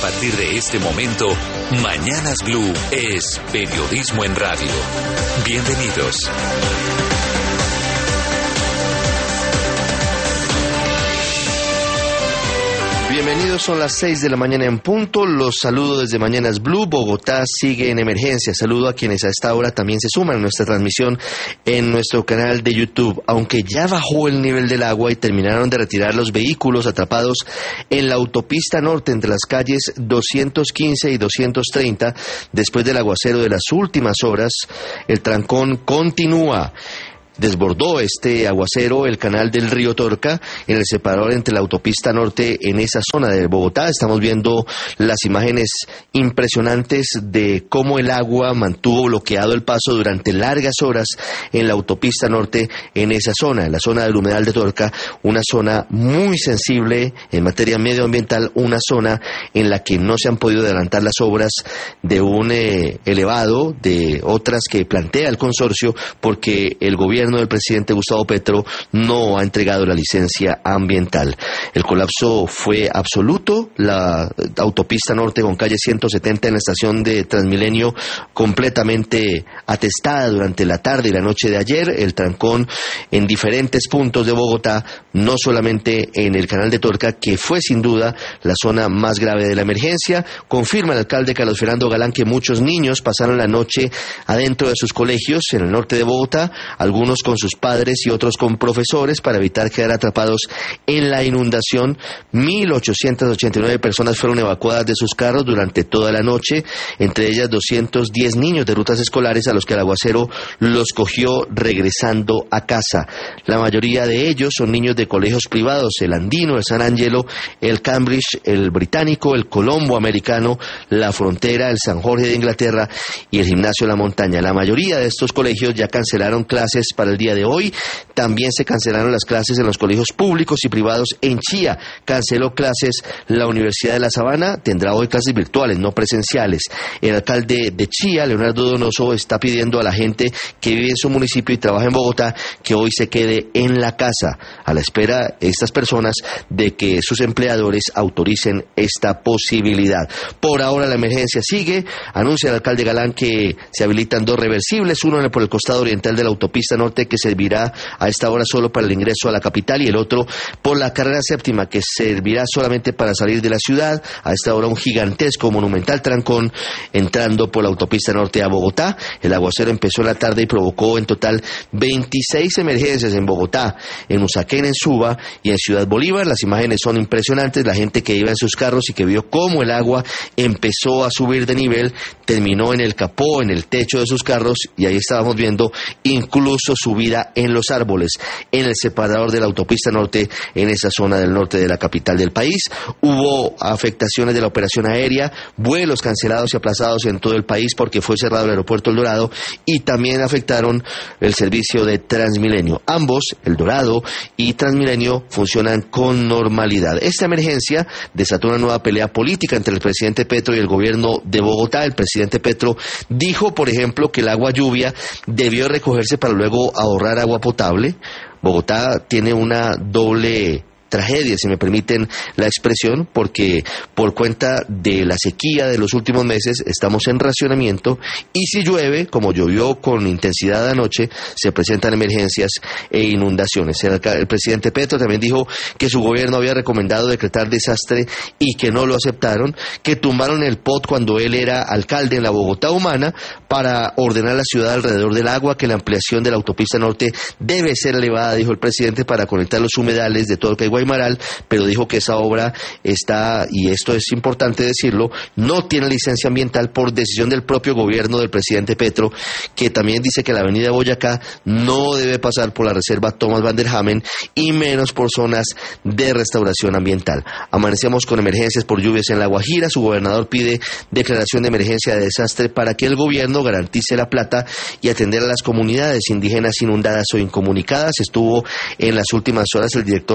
partir de este momento, Mañanas Blue es periodismo en radio. Bienvenidos. Bienvenidos, son las 6 de la mañana en punto. Los saludo desde Mañanas Blue. Bogotá sigue en emergencia. Saludo a quienes a esta hora también se suman a nuestra transmisión en nuestro canal de YouTube. Aunque ya bajó el nivel del agua y terminaron de retirar los vehículos atrapados en la autopista norte entre las calles 215 y 230, después del aguacero de las últimas horas, el trancón continúa. Desbordó este aguacero el canal del río Torca en el separador entre la autopista norte en esa zona de Bogotá. Estamos viendo las imágenes impresionantes de cómo el agua mantuvo bloqueado el paso durante largas horas en la autopista norte en esa zona, en la zona del humedal de Torca, una zona muy sensible en materia medioambiental, una zona en la que no se han podido adelantar las obras de un elevado, de otras que plantea el consorcio, porque el gobierno del presidente Gustavo Petro no ha entregado la licencia ambiental. El colapso fue absoluto. La autopista norte con calle 170 en la estación de Transmilenio completamente atestada durante la tarde y la noche de ayer. El trancón en diferentes puntos de Bogotá, no solamente en el canal de Torca, que fue sin duda la zona más grave de la emergencia. Confirma el alcalde Carlos Fernando Galán que muchos niños pasaron la noche adentro de sus colegios en el norte de Bogotá, algunos con sus padres y otros con profesores, para evitar quedar atrapados en la inundación. 1.889 personas fueron evacuadas de sus carros durante toda la noche, entre ellas 210 niños de rutas escolares a los que el aguacero los cogió regresando a casa. La mayoría de ellos son niños de colegios privados, el Andino, el San Angelo, el Cambridge, el Británico, el Colombo Americano, la Frontera, el San Jorge de Inglaterra y el Gimnasio de la Montaña. La mayoría de estos colegios ya cancelaron clases para el día de hoy. También se cancelaron las clases en los colegios públicos y privados. En Chía canceló clases la Universidad de La Sabana, tendrá hoy clases virtuales, no presenciales. El alcalde de Chía, Leonardo Donoso, está pidiendo a la gente que vive en su municipio y trabaja en Bogotá que hoy se quede en la casa, a la espera estas personas de que sus empleadores autoricen esta posibilidad. Por ahora la emergencia sigue. Anuncia el alcalde Galán que se habilitan dos reversibles, uno por el costado oriental de la autopista norte, que servirá a esta hora solo para el ingreso a la capital, y el otro por la carrera séptima, que servirá solamente para salir de la ciudad. A esta hora un gigantesco, monumental trancón entrando por la autopista norte a Bogotá. El aguacero empezó en la tarde y provocó en total 26 emergencias en Bogotá, en Usaquén, en Suba y en Ciudad Bolívar. Las imágenes son impresionantes. La gente que iba en sus carros y que vio cómo el agua empezó a subir de nivel, terminó en el capó, en el techo de sus carros, y ahí estábamos viendo incluso subida en los árboles, en el separador de la autopista norte, en esa zona del norte de la capital del país. Hubo afectaciones de la operación aérea, vuelos cancelados y aplazados en todo el país porque fue cerrado el aeropuerto El Dorado, y también afectaron el servicio de Transmilenio. Ambos, El Dorado y Transmilenio, funcionan con normalidad. Esta emergencia desató una nueva pelea política entre el presidente Petro y el gobierno de Bogotá. El presidente Petro dijo, por ejemplo, que el agua lluvia debió recogerse para luego ahorrar agua potable. Bogotá tiene una doble tragedia, si me permiten la expresión, porque por cuenta de la sequía de los últimos meses estamos en racionamiento, y si llueve, como llovió con intensidad anoche, se presentan emergencias e inundaciones. El presidente Petro también dijo que su gobierno había recomendado decretar desastre y que no lo aceptaron, que tumbaron el POT cuando él era alcalde en la Bogotá humana para ordenar la ciudad alrededor del agua, que la ampliación de la autopista norte debe ser elevada, dijo el presidente, para conectar los humedales de Torca y Guaymaral, pero dijo que esa obra está, y esto es importante decirlo, no tiene licencia ambiental por decisión del propio gobierno del presidente Petro, que también dice que la avenida Boyacá no debe pasar por la reserva Thomas van der Hamen y menos por zonas de restauración ambiental. Amanecemos con emergencias por lluvias en La Guajira. Su gobernador pide declaración de emergencia de desastre para que el gobierno garantice la plata y atender a las comunidades indígenas inundadas o incomunicadas. Estuvo en las últimas horas el director de gestión de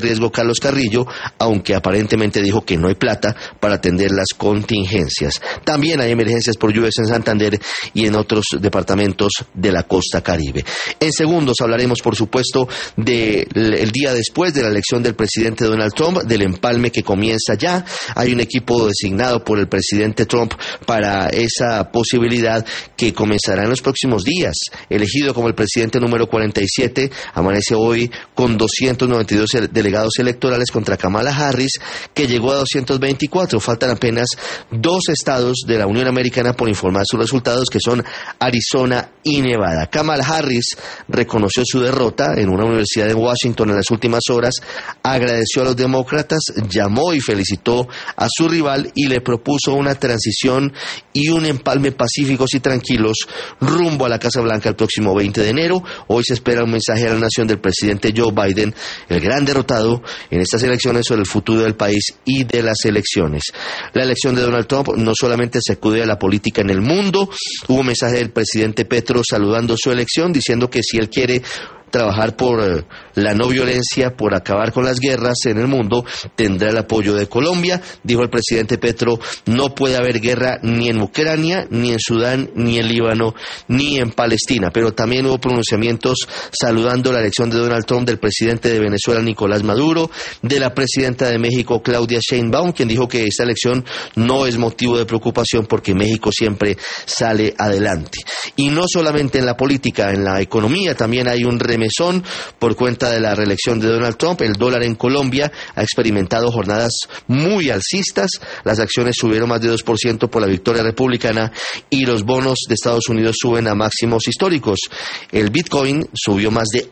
riesgo Carlos Carrillo, aunque aparentemente dijo que no hay plata para atender las contingencias. También hay emergencias por lluvias en Santander y en otros departamentos de la costa Caribe. En segundos hablaremos, por supuesto, del día después de la elección del presidente Donald Trump, del empalme que comienza ya. Hay un equipo designado por el presidente Trump para esa posibilidad que comenzará en los próximos días. Elegido como el presidente número 47, amanece hoy con 292 delegados electorales contra Kamala Harris, que llegó a 224. Faltan apenas 2 estados de la Unión Americana por informar sus resultados, que son Arizona y Nevada. Kamala Harris reconoció su derrota en una universidad de Washington en las últimas horas, agradeció a los demócratas, llamó y felicitó a su rival y le propuso una transición y un empalme pacíficos y tranquilos rumbo a la Casa Blanca el próximo 20 de enero. Hoy se espera un mensaje a la nación del presidente Joe Biden, el gran derrotado en estas elecciones, sobre el futuro del país y de las elecciones. La elección de Donald Trump no solamente sacude a la política en el mundo. Hubo un mensaje del presidente Petro saludando su elección, diciendo que si él quiere trabajar por la no violencia, por acabar con las guerras en el mundo, tendrá el apoyo de Colombia. Dijo el presidente Petro, no puede haber guerra ni en Ucrania, ni en Sudán, ni en Líbano, ni en Palestina. Pero también hubo pronunciamientos saludando la elección de Donald Trump del presidente de Venezuela, Nicolás Maduro, de la presidenta de México, Claudia Sheinbaum, quien dijo que esta elección no es motivo de preocupación porque México siempre sale adelante. Y no solamente en la política, en la economía también hay un remesón por cuenta de la reelección de Donald Trump. El dólar en Colombia ha experimentado jornadas muy alcistas. Las acciones subieron más de 2% por la victoria republicana y los bonos de Estados Unidos suben a máximos históricos. El Bitcoin subió más de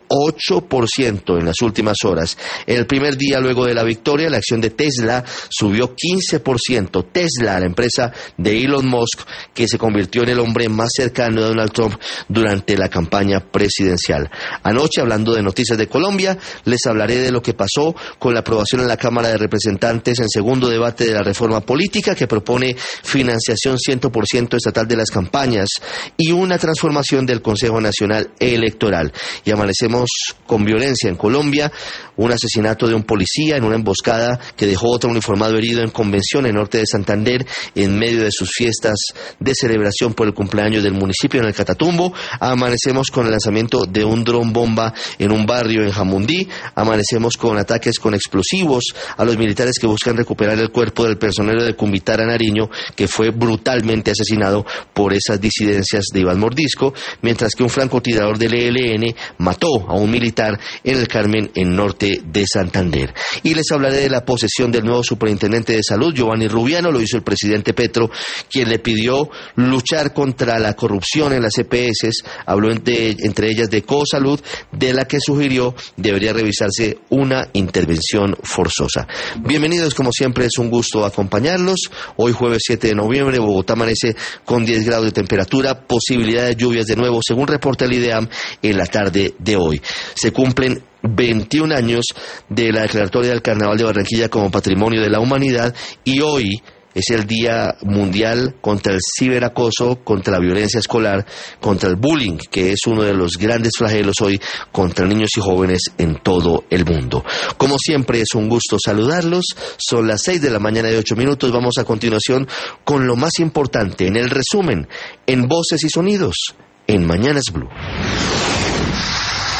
8% en las últimas horas. El primer día luego de la victoria, la acción de Tesla subió 15%. Tesla, la empresa de Elon Musk, que se convirtió en el hombre más cercano de Donald Trump durante la campaña presidencial. Anoche, hablando de noticias de Colombia, les hablaré de lo que pasó con la aprobación en la Cámara de Representantes en segundo debate de la reforma política, que propone financiación 100% estatal de las campañas y una transformación del Consejo Nacional Electoral. Y amanecemos con violencia en Colombia, un asesinato de un policía en una emboscada que dejó otro uniformado herido en Convención, en norte de Santander, en medio de sus fiestas de celebración por el cumpleaños del municipio en el Catatumbo. Amanecemos con el lanzamiento de un dron bomba en un barrio en Jamundí. Amanecemos con ataques con explosivos a los militares que buscan recuperar el cuerpo del personero de Cumbitára, Nariño, que fue brutalmente asesinado por esas disidencias de Iván Mordisco, mientras que un francotirador del ELN mató a un militar en el Carmen, en norte de Santander. Y les hablaré de la posesión del nuevo superintendente de salud, Giovanni Rubiano. Lo hizo el presidente Petro, quien le pidió luchar contra la corrupción en las EPS. Habló entre ellas de Cosalud, de la que sugirió debería revisarse una intervención forzosa. Bienvenidos, como siempre es un gusto acompañarlos. Hoy jueves 7 de noviembre, Bogotá amanece con 10 grados de temperatura, posibilidad de lluvias de nuevo, según reporta el IDEAM, en la tarde de hoy. Se cumplen 21 años de la declaratoria del Carnaval de Barranquilla como Patrimonio de la Humanidad, y hoy es el Día Mundial contra el Ciberacoso, contra la violencia escolar, contra el bullying, que es uno de los grandes flagelos hoy contra niños y jóvenes en todo el mundo. Como siempre, es un gusto saludarlos. Son las 6 de la mañana y 8 minutos. Vamos a continuación con lo más importante en el resumen, en Voces y Sonidos, en Mañanas Blue.